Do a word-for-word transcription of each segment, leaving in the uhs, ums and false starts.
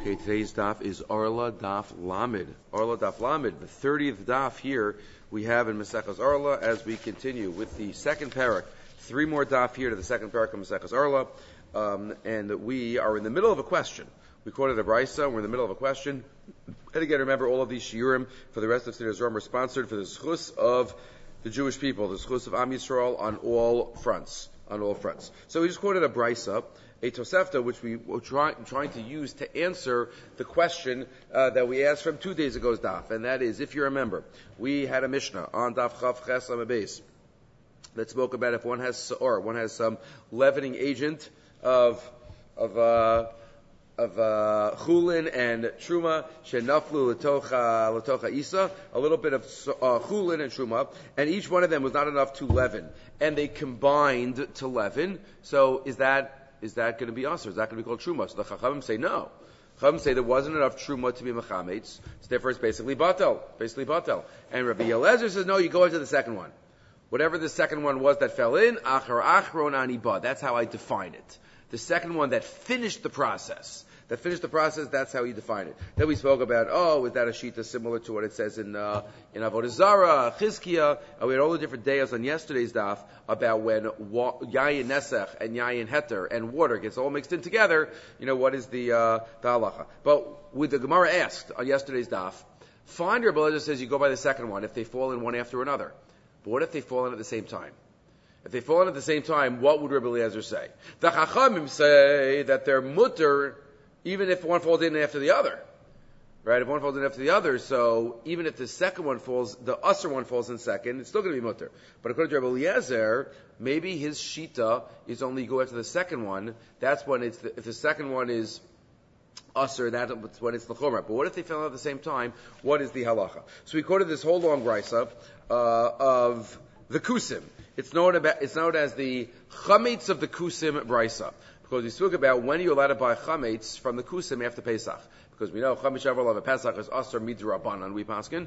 Okay, today's daf is Arla Daf Lamed. Arla Daf Lamed, the thirtieth daf here we have in Maseches Arla as we continue with the second parak. Three more daf here to the second parak of Maseches Arla, um, and we are in the middle of a question. We quoted a brisa, we're in the middle of a question. And again, remember all of these shiurim for the rest of today's Zohar are sponsored for the zchus of the Jewish people, the zchus of Am Yisrael on all fronts. On all fronts. So we just quoted a brisa, a Tosefta, which we were try, trying to use to answer the question uh, that we asked from two days ago's daf, and that is, if you remember, we had a Mishnah on daf Chav Ches Amud Beis that spoke about if one has seor, one has some leavening agent of of uh, of uh, chulin and truma, shenaflu letocha letocha isa, a little bit of uh, chulin and truma, and each one of them was not enough to leaven, and they combined to leaven. So is that is that going to be us, or is that going to be called truma? So the chachamim say no. Chachamim say there wasn't enough truma to be mechametz, so therefore it's basically batel, basically batel. And Rabbi Eliezer says no, you go into the second one. Whatever the second one was that fell in, achar achron ani ba. That's how I define it. The second one that finished the process, that finished the process, that's how you define it. Then we spoke about, oh, is that a shita similar to what it says in uh, in Avodah Zarah, Chizkiah? Uh, we had all the different days on yesterday's daf about when wa- yayin nesech and yayin heter and water gets all mixed in together. You know, what is the uh, the halacha? But with the Gemara asked on yesterday's daf, find Rabbi Eliezer says you go by the second one if they fall in one after another. But what if they fall in at the same time? If they fall in at the same time, what would Rabbi Eliezer say? The Chachamim say that they're mutter even if one falls in after the other. Right? If one falls in after the other, so even if the second one falls, the usher one falls in second, it's still going to be mutter. But according to Rabbi Eliezer, maybe his shita is only go after the second one. That's when it's, the, if the second one is usher, that's when it's the chumrah. But what if they fell out at the same time? What is the halacha? So we quoted this whole long brisa uh, of the kusim. It's known about, it's known as the chametz of the kusim brisa. Because we spoke about when you're allowed to buy chametz from the kusim after Pesach. Because we know chametz shavar of Pesach is asar midrabanan, we paskin.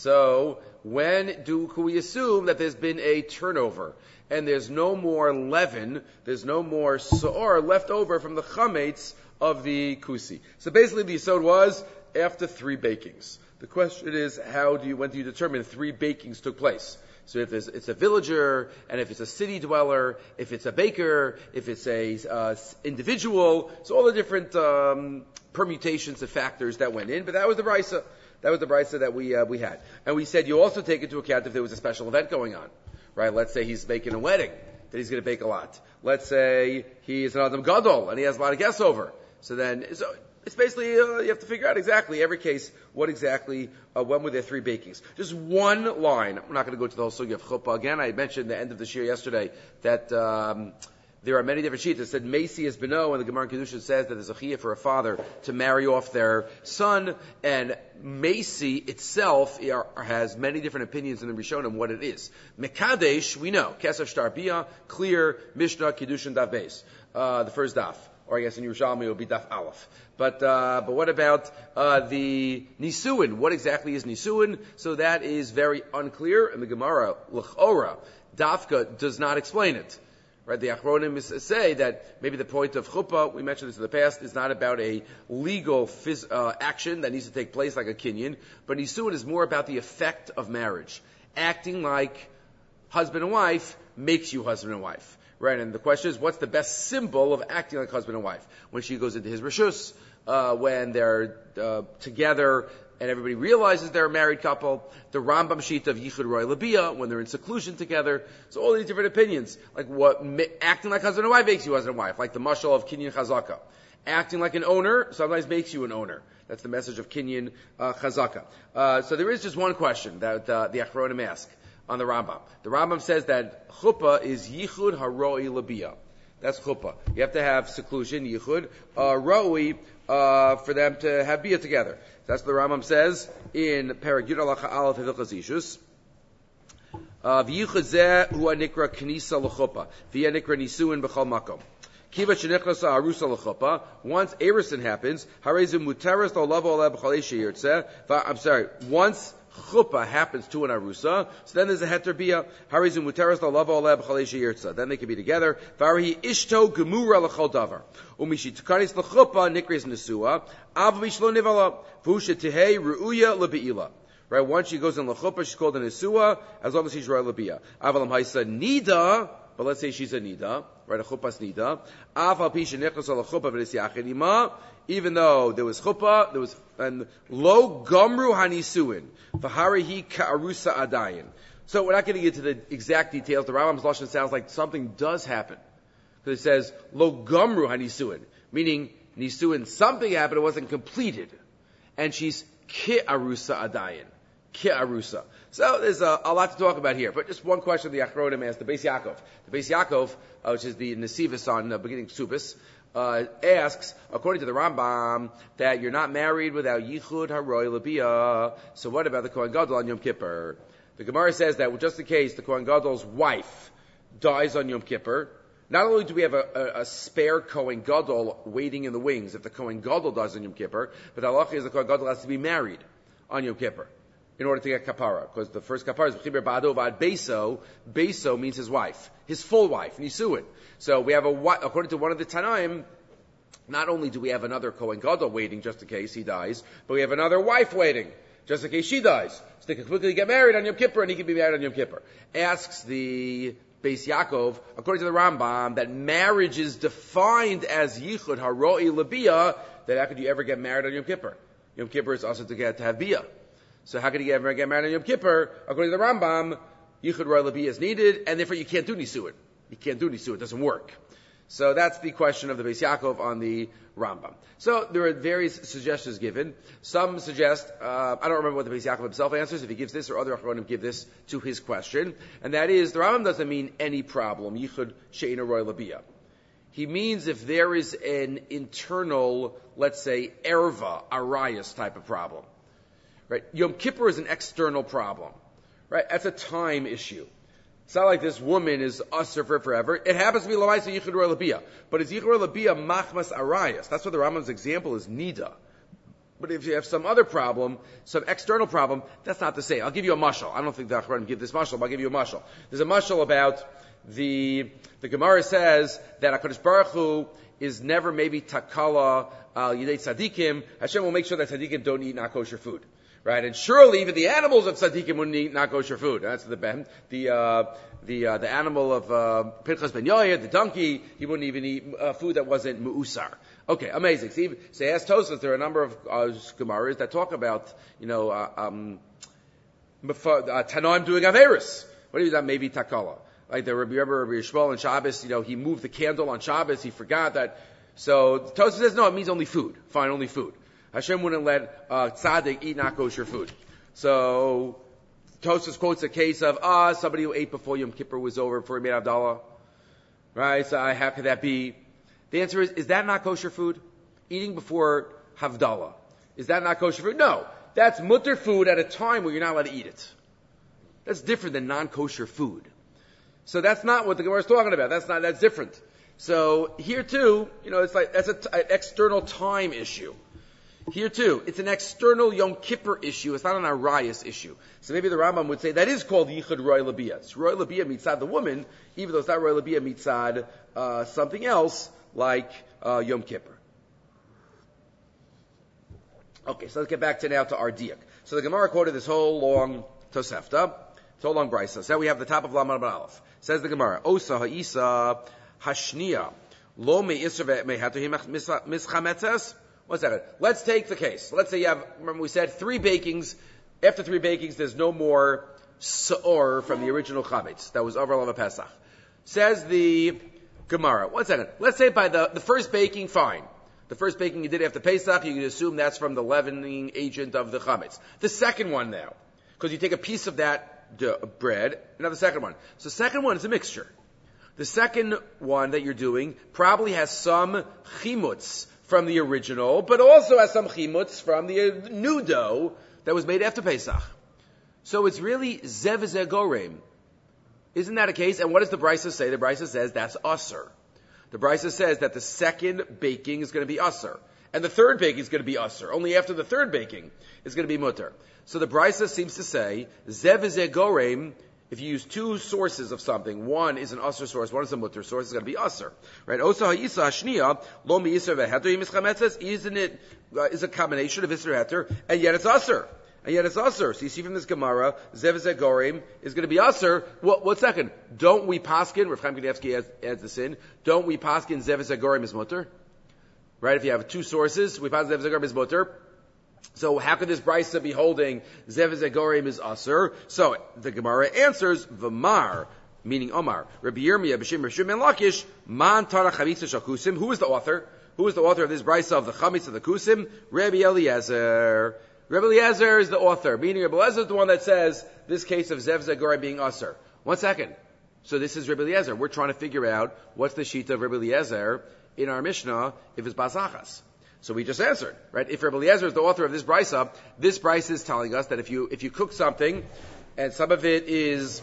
So when do can we assume that there's been a turnover and there's no more leaven, there's no more seor left over from the chametz of the kusi? So basically, the yisod was after three bakings. The question is, how do you when do you determine three bakings took place? So if it's a villager, and if it's a city dweller, if it's a baker, if it's a uh, individual, so all the different um, permutations of factors that went in. But that was the brisa. That was the brisa that we uh, we had, and we said you also take into account if there was a special event going on, right? Let's say he's baking a wedding, that he's going to bake a lot. Let's say he's an Adam Gadol and he has a lot of guests over. So then, so it's basically, uh, you have to figure out exactly, every case, what exactly, uh, when were there three bakings. Just one line. I'm not going to go to the whole sugya of chuppah again. I mentioned at the end of the shir yesterday that um, there are many different sheets that said Macy is Beno, and the Gemara in Kedusha says that there's a chiyah for a father to marry off their son, and Macy itself are, has many different opinions in the Rishonim what it is. Mekadesh, we know, Kesef Shtar Bia, clear, Mishnah, Kedushin, Daf Beis, uh, the first daf. Or I guess in Yerushalmi it will be Daf Aleph. But uh, but what about uh, the Nisuin? What exactly is Nisuin? So that is very unclear, and the Gemara, L'chora, Dafka, does not explain it. Right? The Achronim say that maybe the point of chuppah, we mentioned this in the past, is not about a legal phys- uh, action that needs to take place like a kinyan, but Nisuin is more about the effect of marriage. Acting like husband and wife makes you husband and wife. Right, and the question is, what's the best symbol of acting like husband and wife? When she goes into his reshus, uh, when they're uh, together and everybody realizes they're a married couple. The Rambam sheet of Yichud Roy Labia, when they're in seclusion together. So all these different opinions. Like what, acting like husband and wife makes you husband and wife. Like the mashal of Kinyan Chazaka. Acting like an owner sometimes makes you an owner. That's the message of Kinyan uh, Chazaka. Uh, so there is just one question that uh, the Achronim ask on the Rambam. The Rambam says that chuppah is yichud haroi labia. That's chuppah. You have to have seclusion, yichud, uh, roi, uh, for them to have bia together. That's what the Rambam says in Perek Yud Halacha Aleph Hilchos Ishus. V'yichud zeh hu anikra knisa l'chuppah. V'ya nikra nisuin b'chol makom. Kiva shenichlas arusa l'chuppah. Once erusin happens, harezu muteres lo lavo oleh b'chalei sheyirtzeh. I'm sorry. Once chuppah happens to an arusa, so then there's a heter bia. Harezu muteres lo lavo oleh b'chalei sheyirtzeh. Then they can be together. V'arahi ishto gemura l'chol davar. Umishi tkanis l'chuppah nikris nesua. Av bishlo nivala. V'usha tehei ru'uya lebeila. Right, once she goes in l'chuppah, she's called a nesua, as long as she's royal labia. Avalam haisa nida, but let's say she's a nida, right, a chuppah's nida. Aval pisha nechlas al chuppah v'nis yachidima, even though there was chuppah, there was, and lo gomru hanisuin, v'harihi ka'arusa adayin. So we're not getting into the exact details. The Rambam's lashon sounds like something does happen. Because it says, lo gomru hanisuin, meaning nisuin, something happened, it wasn't completed. And she's ki'arusa adayin. Ki'arusa. So there's a, a lot to talk about here, but just one question the Achronim asked, the Beis Yaakov. The Beis Yaakov, uh, which is the Nesivus on uh, beginning Subis, uh, asks, according to the Rambam, that you're not married without Yichud Haroy Labia. So what about the Kohen Gadol on Yom Kippur? The Gemara says that just in case the Kohen Gadol's wife dies on Yom Kippur, not only do we have a, a, a spare Kohen Gadol waiting in the wings if the Kohen Gadol dies on Yom Kippur, but the halacha is the Kohen Gadol has to be married on Yom Kippur in order to get kapara, because the first kapara is v'chiber ba'ado v'ad beso. Beso means his wife, his full wife, nisuin. So we have a, according to one of the Tanaim, not only do we have another Kohen Gadol waiting just in case he dies, but we have another wife waiting just in case she dies. So they can quickly get married on Yom Kippur, and he can be married on Yom Kippur. Asks the Beis Yaakov, according to the Rambam, that marriage is defined as yichud haroi labia. That how could you ever get married on Yom Kippur? Yom Kippur is also to get to have bia. So how could you ever get married on Yom Kippur? According to the Rambam, yichud haroi labia is needed, and therefore you can't do nisuin. You can't do nisuin; it doesn't work. So that's the question of the Beis Yaakov on the Rambam. So there are various suggestions given. Some suggest, uh, I don't remember what the Beis Yaakov himself answers, if he gives this or other Achronim give this to his question. And that is, the Rambam doesn't mean any problem, yichud she'ina roy labia. He means if there is an internal, let's say, erva, arayas type of problem. Right? Yom Kippur is an external problem. Right? That's a time issue. It's not like this woman is usher for forever. It happens to be l'maisa yichud roy labia. But it's yichud roy labia machmas arayas. That's what the Rambam's example is nida. But if you have some other problem, some external problem, that's not the same. I'll give you a mashal. I don't think the Achronim give this mashal, but I'll give you a mashal. There's a mashal about the, the Gemara says that HaKadosh Baruch Hu is never maybe takala al yidei tzadikim. Hashem will make sure that tzadikim don't eat not kosher food. Right, and surely even the animals of tzaddikim wouldn't eat not kosher food. That's the ben, the uh, the uh, the animal of uh, Pinchas ben Yoyed, the donkey. He wouldn't even eat uh, food that wasn't mu'usar. Okay, amazing. See, so as Tosfos, there are a number of uh, gemaras that talk about, you know, uh, um, uh, Tanoim doing averus. What is that? Maybe takala. Like the Rabbi Rabbi Yishmael on Shabbos, you know, he moved the candle on Shabbos. He forgot that. So Tosfos says no, it means only food. Fine, only food. Hashem wouldn't let uh, tzaddik eat not kosher food. So Tosfos quotes a case of ah somebody who ate before Yom Kippur was over before he made Havdalah. Right? So how could that be? The answer is: is that not kosher food? Eating before Havdalah, is that not kosher food? No, that's mutter food at a time where you're not allowed to eat it. That's different than non-kosher food. So that's not what the Gemara is talking about. That's not. That's different. So here too, you know, it's like that's a t- an external time issue. Here too, it's an external Yom Kippur issue. It's not an Arayas issue. So maybe the Rambam would say that is called Yichud Roy Labia. It's Roy Labia mitzad the woman, even though it's not Roy Labia mitzad uh, something else like uh, Yom Kippur. Okay, so let's get back to now to our diak. So the Gemara quoted this whole long Tosefta, this whole long brisa. So we have the top of Lamed Aleph. Says the Gemara, Osa ha'isa hashniya lo me'isra me'hatuhi mischametzes. One second. Let's take the case. Let's say you have, remember we said three bakings. After three bakings, there's no more sa'or from the original chametz. That was over Lava Pesach. Says the Gemara. One second. Let's say by the, the first baking, fine. The first baking you did after Pesach, you can assume that's from the leavening agent of the chametz. The second one now, because you take a piece of that d- bread, another second one. So the second one is a mixture. The second one that you're doing probably has some chimutz from the original, but also has some chimutz from the new dough that was made after Pesach. So it's really zev zeh gorem. Isn't that a case? And what does the Brisa say? The Brisa says that's usher. The Brisa says that the second baking is going to be usher. And the third baking is going to be usher. Only after the third baking is going to be mutter. So the Brisa seems to say, zev zeh gorem, if you use two sources of something, one is an usher source, one is a mutter source, it's going to be usher. Right? Osa ha'isa ha'shniya, lo mi'isr ve'heter yimis chametzes, isn't it, uh, is a combination of isr heter, and yet it's usher. And yet it's usher. So you see from this Gemara, zev zeh gorem is going to be usher. What, what second? Don't we paskin, Rav Chaim Kanievsky adds, adds this in, don't we paskin zev zeh gorem is mutter? Right? If you have two sources, we pass zev zeh gorem is mutter. So how could this brisa be holding zev zeh gorem is usher? So the Gemara answers v'mar, meaning Omar. Rabbi Yirmiyah b'shem Rav Shimon Lakish man tara chamitza shel kusim. Who is the author? Who is the author of this brisa of the chamitz of the kusim? Rabbi Eliezer. Rabbi Eliezer is the author, meaning Rabbi Eliezer is the one that says this case of zev zeh gorem being usher. One second. So this is Rabbi Eliezer. We're trying to figure out what's the sheet of Rabbi Eliezer in our Mishnah if it's basachas. So we just answered, right? If Rabbi Eliezer is the author of this brisa, this brisa is telling us that if you if you cook something and some of it is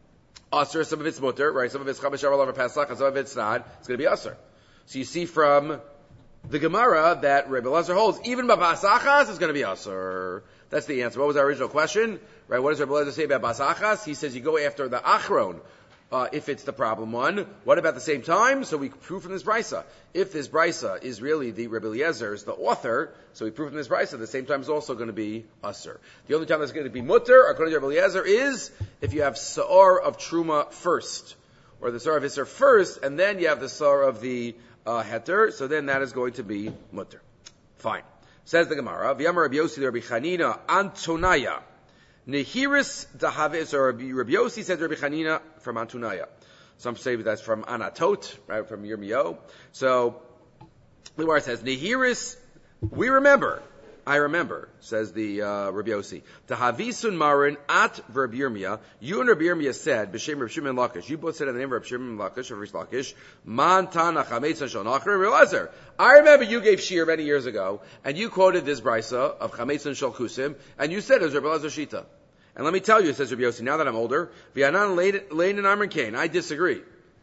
usher, some of it's mutter, right? Some of it's chamesh all over Pesach, and some of it's not, it's going to be usher. So you see from the Gemara that Rabbi Eliezer holds, even by basachas, it's going to be usher. That's the answer. What was our original question? Right? What does Rabbi Eliezer say about basachas? He says you go after the achron. Uh, if it's the problem one, what about the same time? So we prove from this brisa. If this brisa is really the Rabbi Eliezer, is the author, so we prove from this brisa, the same time is also going to be usher. The only time that's going to be mutter, according to Rabbi Eliezer, is if you have sa'ar of truma first, or the sa'ar of isser first, and then you have the sa'ar of the uh, heter, so then that is going to be mutter. Fine. Says the Gemara, V'yamar Rabbi Yossi Rabbi Chanina Antonaya. Nehiris dahavis, or Rabbi Yossi said Rabbi Chanina from Antunaya. Some say that's from Anatot, right, from Yirmiyahu. So, the Gemara says, Nehiris, we remember, I remember, says the uh, Rabbi Yossi. Dahavisun marin at Rabbi Yirmiyah, you and Rabbi Yirmiyah said, B'shem Rabbi Shimon Lakish, you both said in the name of Rabbi Shimon Lakish, of Rish Lakish, Man Tana Chametzah Shel Nachar Rabbi Eliezer. I remember you gave shir many years ago, and you quoted this brisa of Chametzah Shel Kusim, and you said it was Rabbi Eliezer Shita. And let me tell you, says Rabbi Yossi, now that I'm older, V'yanan Lein and Amrin Kain, I disagree.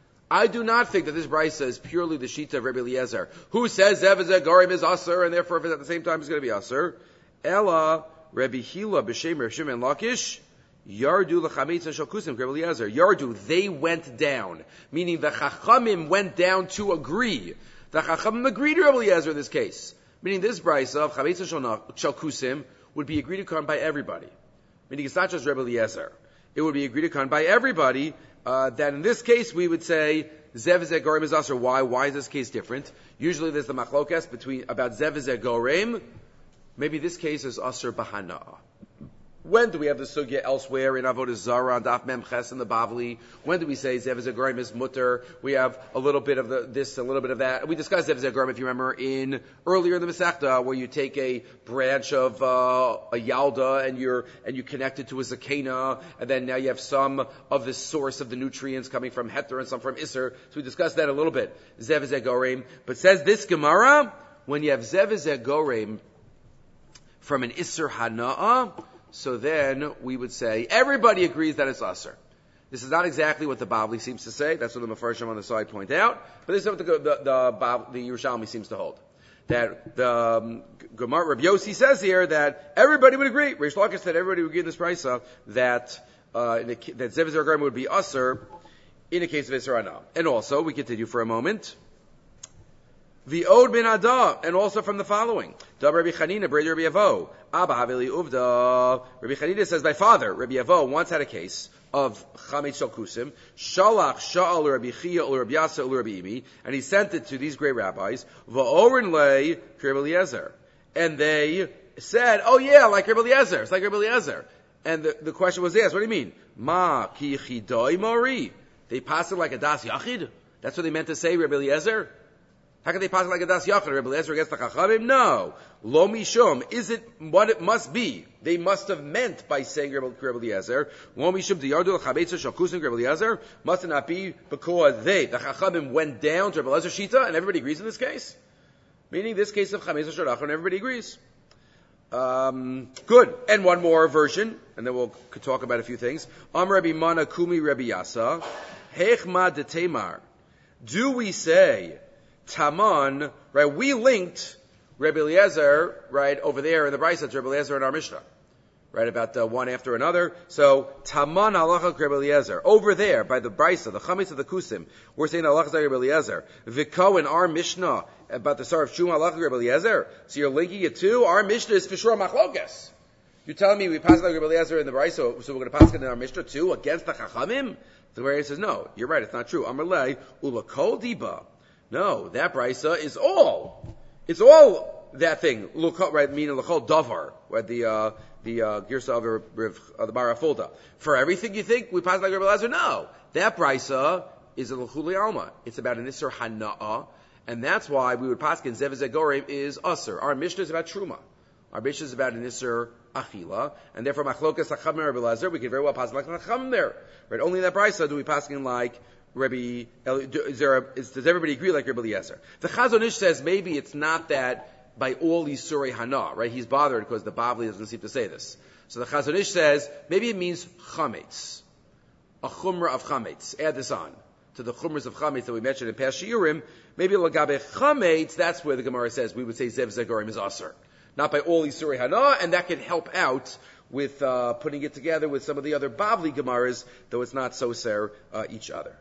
I do not think that this brisa is purely the shita of Rabbi Eliezer, who says zev zeh gorem is aser, and therefore if it's at the same time it's going to be aser. Ella Rabbi Hila b'shem Rav Shimon Lakish yardu l'chametza shel kusim Rabbi Eliezer. Yardu, they went down, meaning the chachamim went down to agree. The chachamim agreed to Rabbi Eliezer in this case, meaning this brisa of chametza shel kusim would be agreed upon by everybody. Meaning it's not just Rabbi Eliezer. It would be agreed upon by everybody. Uh, that in this case we would say zev zeh gorem is aser. Why? Why is this case different? Usually there's the machlokas between about zev zeh gorem. Maybe this case is aser bahana. When do we have the sugya elsewhere in Avodah Zarah and Daf Mem Ches and the Bavli? When do we say zev zeh gorem is mutter? We have a little bit of the, this, a little bit of that. We discussed zev zeh gorem, if you remember, in earlier in the Masechta, where you take a branch of uh, a yalda and you're and you connect it to a zakena, and then now you have some of the source of the nutrients coming from heter and some from iser. So we discussed that a little bit. Zev zeh gorem, but says this Gemara, when you have zev zeh gorem from an iser hana'ah, so then we would say everybody agrees that it's aser. This is not exactly what the Bavli seems to say. That's what the Mefarshim on the side point out. But this is what the the, the, the Yerushalmi seems to hold. That the um, Gemara Rabbi Yossi says here that everybody would agree. Reish Lakish said everybody would agree in this brisa that uh, in a, that zev zeh gorem would be aser in the case of Isser Hana. And also we continue for a moment. The Od bin Ada, and also from the following. Dab Rabbi Chanina, Breder Rabbi Yavo. Abba Havili Uvda. Rabbi Chanina says, my father, Rabbi Yavo, once had a case of Chametz Shel Kusim. Shalach Sha'al Rabbi Chia or Rabbi Yasa or Rabbi Imi, and he sent it to these great rabbis. Va'orin lei Rabbi Eliezer. And they said, oh yeah, like Rabbi Eliezer. It's like Rabbi Eliezer. And the, the question was asked, what do you mean? Ma ki chidoi mori. They passed it like a das yachid? That's what they meant to say, Rabbi Eliezer? How can they pass it like a das yachid? Rabbi Eliezer against the chachamim? No. Lo mishum. Is it what it must be? They must have meant by saying Rabbi Eliezer. Lo mishum diyardu l'chabeitza shel kusim Rabbi Eliezer. Must it not be because they, the chachamim, went down to Rabbi Eliezer shita, and everybody agrees in this case? Meaning this case of chametza shel nachar, and everybody agrees. Um, good. And one more version, and then we'll talk about a few things. Am Rabbi Mana Kumi Rabbi Yasa. Hechma de Temar. Do we say Taman, right? We linked Rebbe Eliezer, right, over there in the Brisa to Rebbe Eliezer in our Mishnah, right, about uh, one after another. So, Taman halacha Rebbe Eliezer. Over there, by the Brisa, the Chametz of the Kusim, we're saying halacha Rebbe Eliezer. Viko in our Mishnah, about the Sar of Shum halacha Rebbe Eliezer. So you're linking it to, our Mishnah is Fishur Machlokas. You're telling me we pass like Rebbe Eliezer in the Brisa, so, so we're going to pass it in our Mishnah too, against the Chachamim? The Gemara says, no, you're right, it's not true. Amarlei, ulakol diba. No, that Brisa is all. It's all that thing. L'kol, right, meaning l'kol davar, right, the, uh, the, uh, Girsa of uh, the Barafulta. For everything you think, we pass like Rebbe Eliezer? No. That Brisa is a l'chuli alma. It's about an Isser Hana'a, and that's why we would pass in Zev Zegorim is Usser. Our Mishnah is about Truma. Our Mishnah is about an Isser Achila, and therefore Machlokas Acham and Rebbe Eliezer, we can very well pass like Acham there. Right? Only in that Brisa do we pass in like Rebbe, is there a, is, does everybody agree like Rebbe Eliezer? The Chazon Ish says maybe it's not that by all these Surei Hana, right? He's bothered because the Bavli doesn't seem to say this. So the Chazon Ish says maybe it means Chametz. A Chumrah of Chametz. Add this on to the Chumras of Chametz that we mentioned in past Shiurim. Maybe Lagabe Chametz, that's where the Gemara says we would say Zev Zegorim is Aser. Not by all these Surei Hana, and that can help out with uh, putting it together with some of the other Bavli Gemaras, though it's not so ser uh, each other.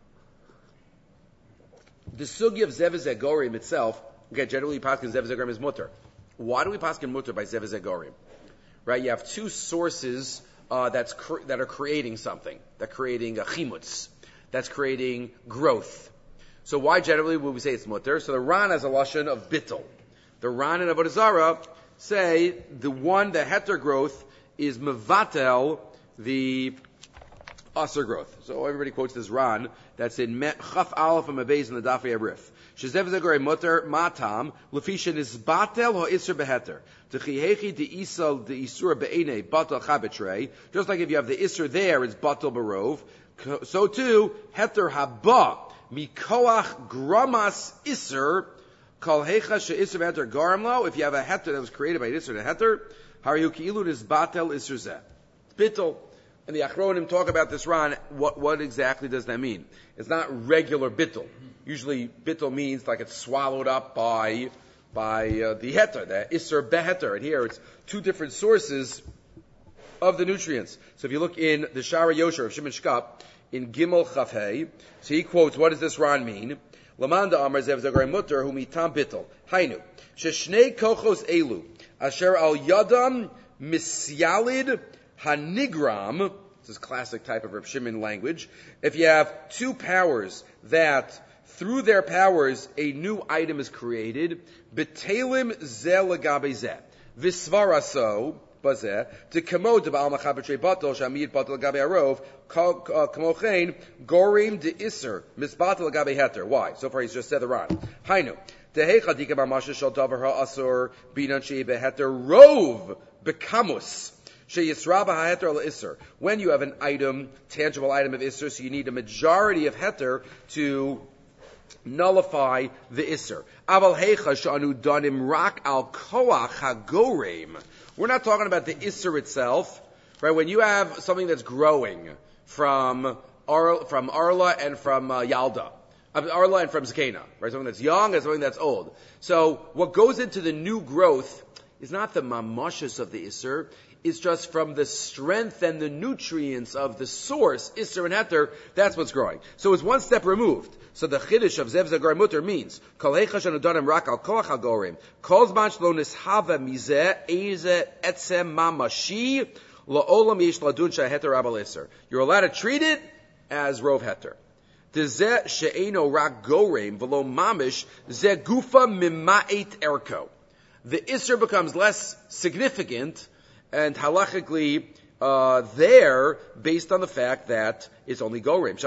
The sugi of Zev Zegorim itself, okay, generally paskin Zev Zegorim is mutter. Why do we paskin mutter by Zev Zegorim? Right, you have two sources uh, that's cre- that are creating something, that creating a chimutz, that's creating growth. So why generally would we say it's mutter? So the Ran has a lashon of bittul. The Ran and Avodah Zarah say the one, the heter growth, is mevatel, the aser growth. So everybody quotes this Ran, that's in Chaf Aleph and Mabez in the Dafei Arif. Shezev Zegorim mutter matam, lefisha nisbatel ha'isr beheter. T'chihechi de'isal de'isur be'enei batal chabetrei. Just like if you have the isur there, it's batal barov. So too, heter haba, mikoach gramas isur, Kal hecha she'isr beheter garamlo. If you have a heter that was created by isr and heter, harihu ki'ilu nisbatel isr zeh. Bittul. And the Achronim talk about this Ran. What, what exactly does that mean? It's not regular bittul. Usually bittul means like it's swallowed up by by uh, the heter, the isser beheter. And here it's two different sources of the nutrients. So if you look in the Shara Yosher of Shimon Shkap, in Gimel Chafhei, so he quotes, what does this Ran mean? Lamanda Amar Zev Zegorim Mutter Hu Mitam Bittul. Hainu. Sheshnei kochos elu. Asher al yadam misyalid hanigram. This is classic type of Reb Shimon language. If you have two powers that through their powers a new item is created, betelim ze legabe ze. Visvaraso bazeh to kamo de ba'al machabetrei batal shamid batal legabe arov kamochein gorim de iser misbatal legabe heter. Why? So far he's just said the Ran. Hainu dehecha dikam masha shal davar ha'asur binan shei beheter rov bekamus. When you have an item, tangible item of Isser, so you need a majority of Heter to nullify the Isser. We're not talking about the Isser itself, right? When you have something that's growing from Ar- from Arla and from uh, Yalda, Arla and from Zakena, right? Something that's young and something that's old. So what goes into the new growth is not the mamashas of the Isser. It's just from the strength and the nutrients of the source, Isser and Heter, that's what's growing. So it's one step removed. So the Chiddush of Zev Zegorim Mutter means, Kol heicha shenudanim rak al koach hagorim, kol zman shlo nishava mizeh eze etzem mamashi, la'olam yesh ladun she'heter abal Isser. You're allowed to treat it as Rov Heter. Dezeh she'eno rak gorim v'lo mamish ze gufa mima'et erko. The Isser becomes less significant and halachically uh, there, based on the fact that it's only gorim.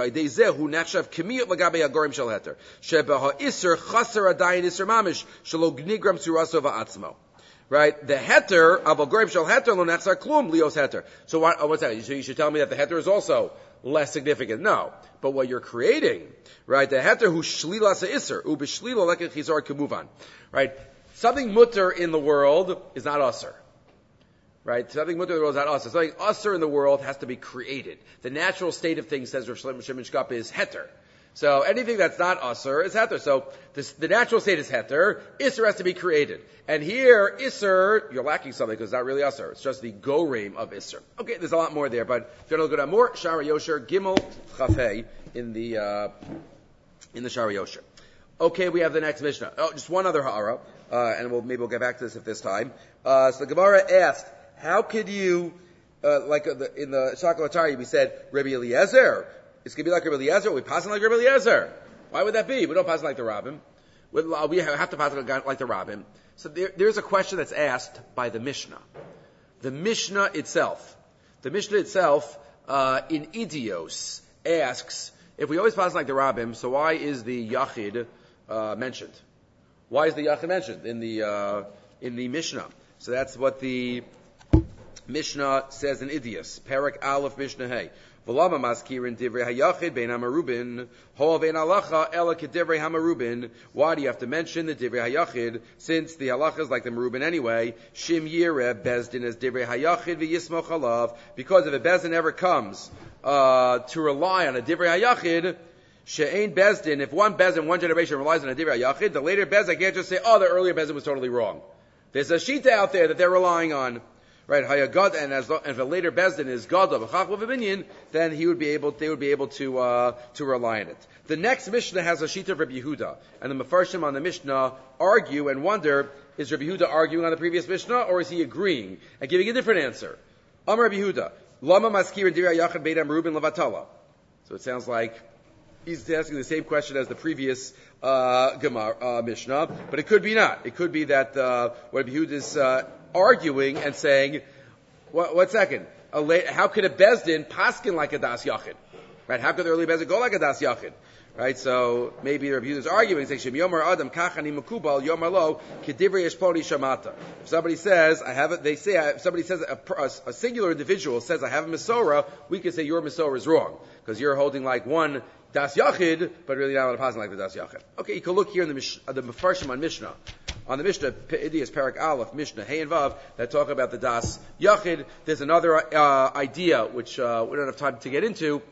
Right? The heter of a gorim shel heter lo nechsar klum lios heter. So what, what's that? So you should tell me that the heter is also less significant. No. But what you're creating, right? The heter who shlila sa iser, u b'shlila lekech chizar kemuvan. Right? Something mutter in the world is not usher. Right? Something mutter in the world is not usher. Something usher in the world has to be created. The natural state of things, says Rav Shimon Shkap, is heter. So anything that's not Asr is Heter. So this, the natural state is Heter. Isser has to be created. And here, Isser, you're lacking something because it's not really Asr. It's just the Goreim of Isser. Okay, there's a lot more there, but if you want to look at more, Shara Yosher, Gimel, Chafei, in the, uh, in the Shara Yosher. Okay, we have the next Mishnah. Oh, just one other Ha'ara, uh, and we'll, maybe we'll get back to this if this time. Uh, so the Gemara asked, how could you, uh, like uh, the, in the Shakalatari, we said, Rabbi Eliezer, it's going to be like Rabbi Eliezer, we pass it like Rabbi Eliezer. Why would that be? We don't pass it like the Rabbim. We have to pass it like the Rabbim. So there, there's a question that's asked by the Mishnah. The Mishnah itself, the Mishnah itself, uh, in Idios, asks, if we always pass it like the Rabbim, so why is the Yachid, uh, mentioned? Why is the Yachid mentioned in the, uh, in the Mishnah? So that's what the Mishnah says in Idios. Parak Aleph Mishnah Hey. V'lama maskirin divrei hayachid bein hamarubin ho vein halacha ela kedivrei hamarubin. Why do you have to mention the divrei hayachid since the halacha is like the marubin anyway? Shim yireh bezdin as divrei hayachid v'yismoch alav. Because if a bezdin ever comes uh, to rely on a divrei hayachid, she'ain bezdin. If one bezdin, one generation relies on a divrei hayachid, the later bezdin can't just say, "Oh, the earlier bezdin was totally wrong." There's a shita out there that they're relying on. Right, Hayagad, and as and if a later bezdin is Gadol v'chachma v'binyan, then he would be able, they would be able to uh, to rely on it. The next Mishnah has a shita of Rabbi Yehuda, and the Mefarshim on the Mishnah argue and wonder: is Rabbi Yehuda arguing on the previous Mishnah, or is he agreeing and giving a different answer? Amar Rabbi Yehuda, Lama maskir and direi yachad beidam Reuben levatala. So it sounds like he's asking the same question as the previous uh, Gemara uh, Mishnah, but it could be not. It could be that uh, what Rabbi Yehuda is uh, arguing and saying, what, one second, a late, how could a bezdin paskin like a das yachid? Right? How could the early bezdin go like a das yachid? Right? So maybe Rabbi Yehuda is arguing, saying, Shem yomer adam kachani makubal yomer lo kedivrei eshponi shamata. If somebody says, I have it, they say, if somebody says, a, a, a singular individual says, I have a Masorah, we can say your Masorah is wrong, because you're holding like one das yachid, but really not a paskin like the das yachid. Okay, you can look here in the, Mish, uh, the Mefarshim on Mishnah. On the Mishnah, Idias Parak Aleph, Mishnah Hey and Vav, that talk about the Das Yachid. There's another uh, idea which uh, we don't have time to get into.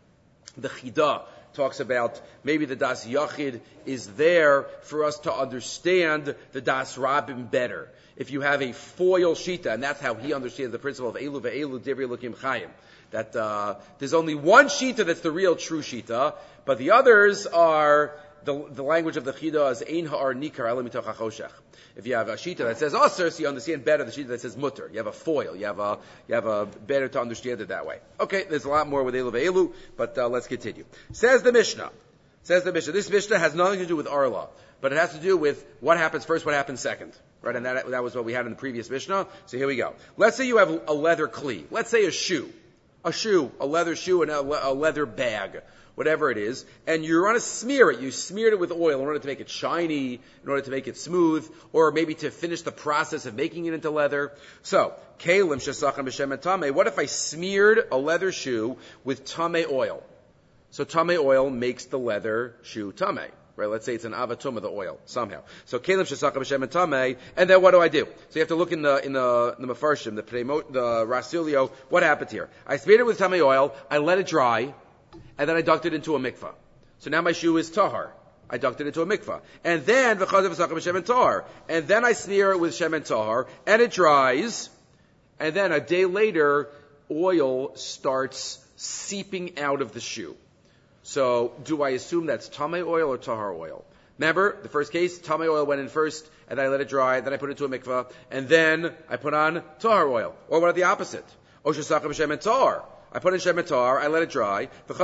The Chidah talks about maybe the Das Yachid is there for us to understand the Das Rabbim better. If you have a foil shita, and that's how he understands the principle of Elu ve'elu divrei Elokim chayim. That uh, there's only one shita that's the real true shita, but the others are. The, the language of the Chidah is Ein ha'ar nikar ela mitoch hachoshech. If you have a shita that says Aser, so you understand better the shita that says Mutter. You have a foil. You have a you have a better to understand it that way. Okay, there's a lot more with Elu ve'elu, but uh, let's continue. Says the Mishnah. Says the Mishnah. This Mishnah has nothing to do with Arla, but it has to do with what happens first, what happens second. Right, and that that was what we had in the previous Mishnah. So here we go. Let's say you have a leather kli. Let's say a shoe, a shoe, a leather shoe, and a, a leather bag. Whatever it is, and you want to smear it. You smeared it with oil in order to make it shiny, in order to make it smooth, or maybe to finish the process of making it into leather. So, Kalim shesachan b'shem tameh. What if I smeared a leather shoe with tameh oil? So tameh oil makes the leather shoe tameh. Right? Let's say it's an avatum of the oil somehow. So Kalim shesachan b'shem tameh, and then what do I do? So you have to look in the in the, in the Mefarshim, the Premo, the Rasilio. What happened here? I smeared it with tameh oil. I let it dry. And then I dunked it into a mikvah. So now my shoe is tahar. I dunked it into a mikvah. And then, and then I smear it with shemen tahar, and it dries. And then a day later, oil starts seeping out of the shoe. So, do I assume that's tameh oil or tahar oil? Remember, the first case, tameh oil went in first, and then I let it dry, then I put it into a mikvah, and then I put on tahar oil. Or what about the opposite? Oshasachim shemen tahar. I put in shemen tahar, I let it dry. Then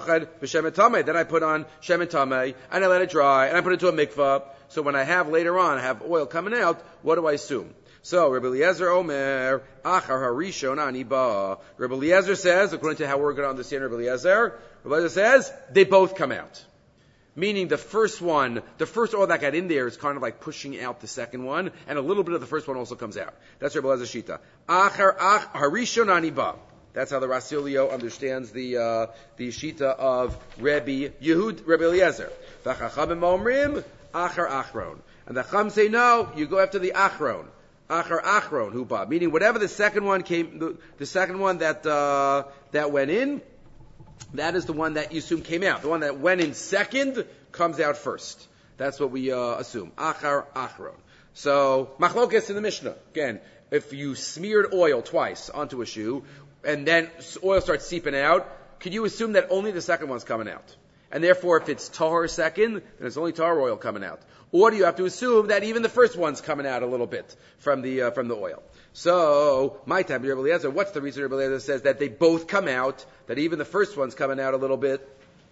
I put on shemen tameh, and I let it dry, and I put it into a mikvah. So when I have later on, I have oil coming out, what do I assume? So Rabbi Eliezer Omer, Achar Harishon Ani Ba. Rabbi Eliezer says, according to how we're going to understand Rabbi Eliezer, Rabbi Eliezer says, they both come out. Meaning the first one, the first oil that got in there is kind of like pushing out the second one, and a little bit of the first one also comes out. That's Rabbi Eliezer Shita. Achar Ach Harishon Ani Ba. That's how the Rasilio understands the uh, the shita of Rabbi Yehud, Rabbi Eliezer. The Chachamim omrim achar achron, and the Chacham say no, you go after the achron, achar achron huba, meaning whatever the second one came, the, the second one that uh, that went in, that is the one that you assume came out. The one that went in second comes out first. That's what we uh, assume. Achar, achron. So, machlokes in the Mishnah. Again, if you smeared oil twice onto a shoe, and then oil starts seeping out, could you assume that only the second one's coming out? And therefore, if it's tahor second, then it's only tahor oil coming out. Or do you have to assume that even the first one's coming out a little bit from the uh, from the oil? So, my time, Rebbe Eliezer, what's the reason Rebbe Eliezer says that they both come out, that even the first one's coming out a little bit?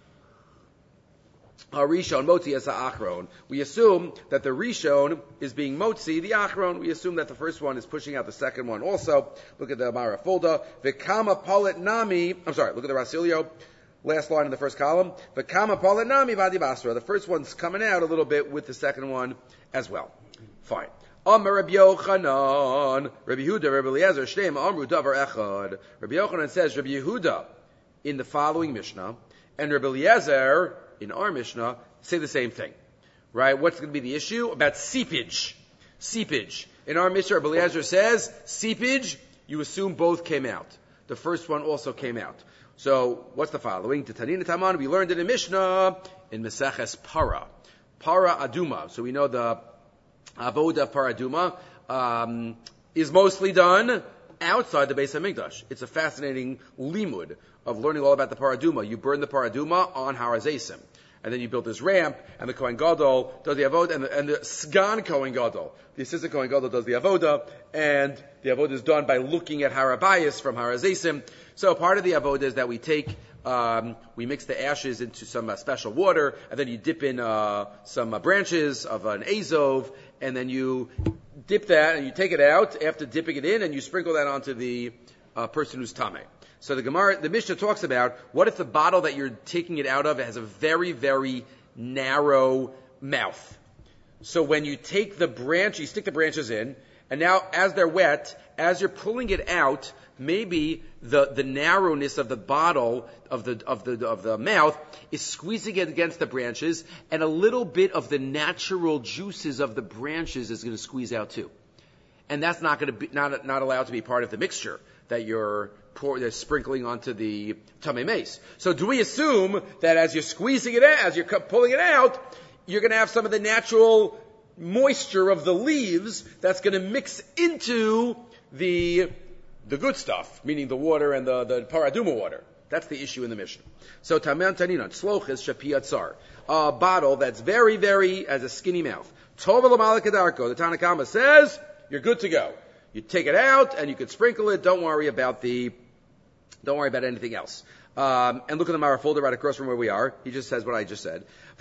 Rishon motzi as achron. We assume that the Rishon is being motzi the achron. We assume that the first one is pushing out the second one. Also, look at the Amara Folda. V'kama palet nami. I'm sorry. Look at the Rasilio. Last line in the first column. V'kama palet nami v'adi basra. The first one's coming out a little bit with the second one as well. Fine. Amar Rabbi Yochanan, Rabbi Yehuda, Rabbi Eliezer, Shneim Amru Davar Echad. Rabbi Yochanan says Rabbi Yehuda in the following Mishnah, and Rabbi Eliezer in our Mishnah say the same thing, right? What's going to be the issue? About seepage. Seepage. In our Mishnah, Rabbi Eliezer says, seepage, you assume both came out. The first one also came out. So, what's the following? Tanina Taman, we learned it in Mishnah, in Meseches Para. Para Aduma. So we know the Avoda of Para Aduma um, is mostly done outside the Beis HaMikdash. It's a fascinating limud of learning all about the Paraduma. You burn the Paraduma on Har HaZeisim. And then you build this ramp, and the Kohen Gadol does the Avodah, and the, and the Sgan Kohen Gadol, the assistant Kohen Gadol does the Avodah, and the Avodah is done by looking at Har HaBayis from Har HaZeisim. So part of the Avodah is that we take, um, we mix the ashes into some uh, special water, and then you dip in uh, some uh, branches of an Azov, and then you dip that, and you take it out after dipping it in, and you sprinkle that onto the uh, person who's Tameh. So the Gemara, the Mishnah talks about what if the bottle that you're taking it out of has a very, very narrow mouth. So when you take the branch, you stick the branches in, and now as they're wet, as you're pulling it out, maybe the, the narrowness of the bottle, of the, of the, of the mouth, is squeezing it against the branches, and a little bit of the natural juices of the branches is going to squeeze out too. And that's not going to be, not, not allowed to be part of the mixture that you're pour, they're sprinkling onto the tamei mace. So do we assume that as you're squeezing it out, as you're pulling it out, you're going to have some of the natural moisture of the leaves that's going to mix into the the good stuff, meaning the water and the, the paraduma water? That's the issue in the Mishnah. So taman taninan slochis shapiatzar, a bottle that's very, very, has a skinny mouth. Tova l'malakadarko, the Tanna Kama says, you're good to go. You take it out and you could sprinkle it. Don't worry about the, don't worry about anything else. Um, and look at the Mara folder right across from where we are. He just says what I just said.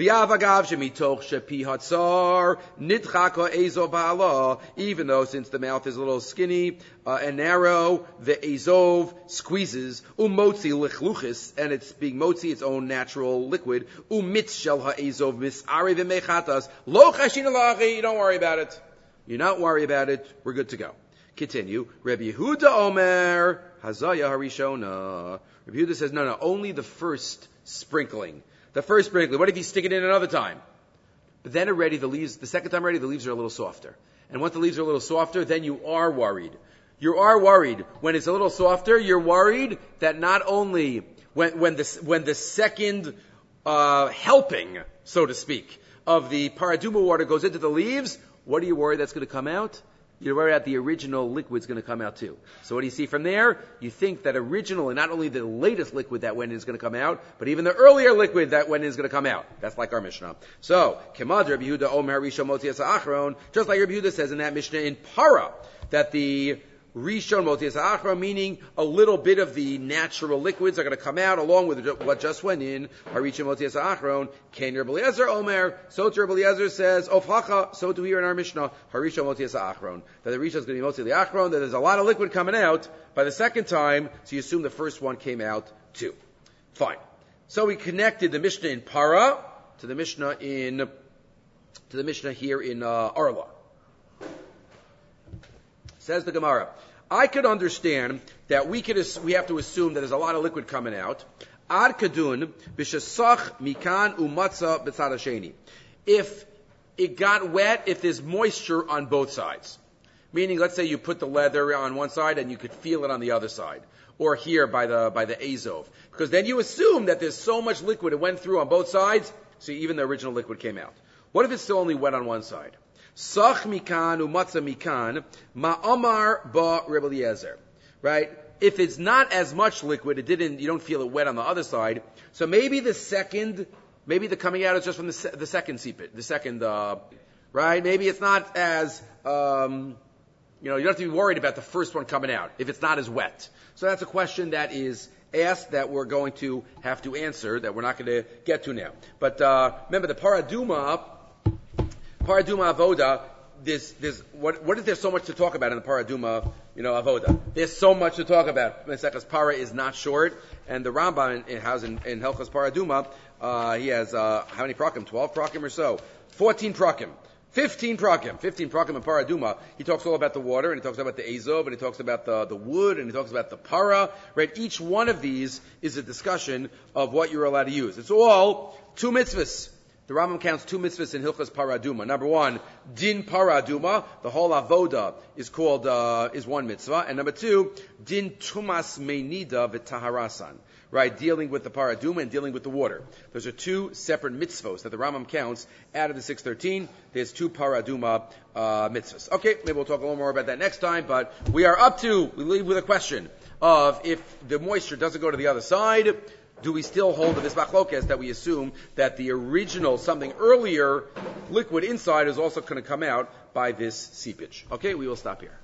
Even though since the mouth is a little skinny uh, and narrow, the Azov squeezes umotzi lichluchis, and it's being motzi its own natural liquid. Umitz shel ha'azov misari v'mechatas lo chashin alachi. Don't worry about it. You're not worried about it. We're good to go. Continue. Rabbi Yehuda Omer Hazaya Harishona. Rabbi Yehuda says, no, no, only the first sprinkling. The first sprinkling. What if you stick it in another time? But then already the leaves, the second time already, the leaves are a little softer. And once the leaves are a little softer, then you are worried. You are worried. When it's a little softer, you're worried that not only when, when the, when the second, uh, helping, so to speak, of the paraduma water goes into the leaves, what are you worried that's going to come out? You're worried that the original liquid's going to come out too. So what do you see from there? You think that original, and not only the latest liquid that went in is going to come out, but even the earlier liquid that went in is going to come out. That's like our Mishnah. So, Kemad Rabbi Yehuda Omer Rishon Motzi Asa Achron, just like Rabbi Yehuda says in that Mishnah in Para, that the Rishon Motzi Asa Achron, meaning a little bit of the natural liquids are going to come out along with what just went in. Rishon Motzi Asa Achron, Ken Rabbi Eliezer Omer, so to Rabbi Eliezer says, Ofhacha, so to here in our Mishnah, Rishon Motzi Asa Achron, that the Rishon is going to be Motzi the Achron, that there's a lot of liquid coming out by the second time, so you assume the first one came out too. Fine. So we connected the Mishnah in Para to the Mishnah in, to the Mishnah here in uh, Arla. Says the Gemara, I could understand that we could we have to assume that there's a lot of liquid coming out. Ad kadun b'shesach mikan umatza b'tzad hasheni. If it got wet, if there's moisture on both sides. Meaning, let's say you put the leather on one side and you could feel it on the other side. Or here by the by the Azov. Because then you assume that there's so much liquid it went through on both sides, so even the original liquid came out. What if it's still only wet on one side? Sach mikan umatza mikan ma'amar ba Rebbe Eliezer. Right? If it's not as much liquid, it didn't, you don't feel it wet on the other side. So maybe the second, maybe the coming out is just from the, se- the second seepage, the second, uh, right? Maybe it's not as, um, you know, you don't have to be worried about the first one coming out if it's not as wet. So that's a question that is asked that we're going to have to answer, that we're not going to get to now. But uh, remember, the paraduma, paraduma avoda, there's, there's, what, what is there so much to talk about in the paraduma, you know, avoda? There's so much to talk about. Maseches Para is not short, and the Rambam in, in, has in, in Hilchos Paraduma, uh, he has, uh, how many prakim? twelve prakim or so? fourteen prakim. fifteen prakim. fifteen prakim in Paraduma. He talks all about the water, and he talks about the Azov, and he talks about the, the wood, and he talks about the para, right? Each one of these is a discussion of what you're allowed to use. It's all two mitzvahs. The Rambam counts two mitzvahs in Hilchos Paraduma. Number one, din paraduma. The whole avoda is called, uh, is one mitzvah. And number two, din tumas meinida v'taharasan. Right, dealing with the paraduma and dealing with the water. Those are two separate mitzvahs that the Rambam counts out of the six thirteen. There's two paraduma uh, mitzvahs. Okay, maybe we'll talk a little more about that next time, but we are up to, we leave with a question of if the moisture doesn't go to the other side, do we still hold to this machlokes that we assume that the original, something earlier, liquid inside is also going to come out by this seepage? Okay, we will stop here.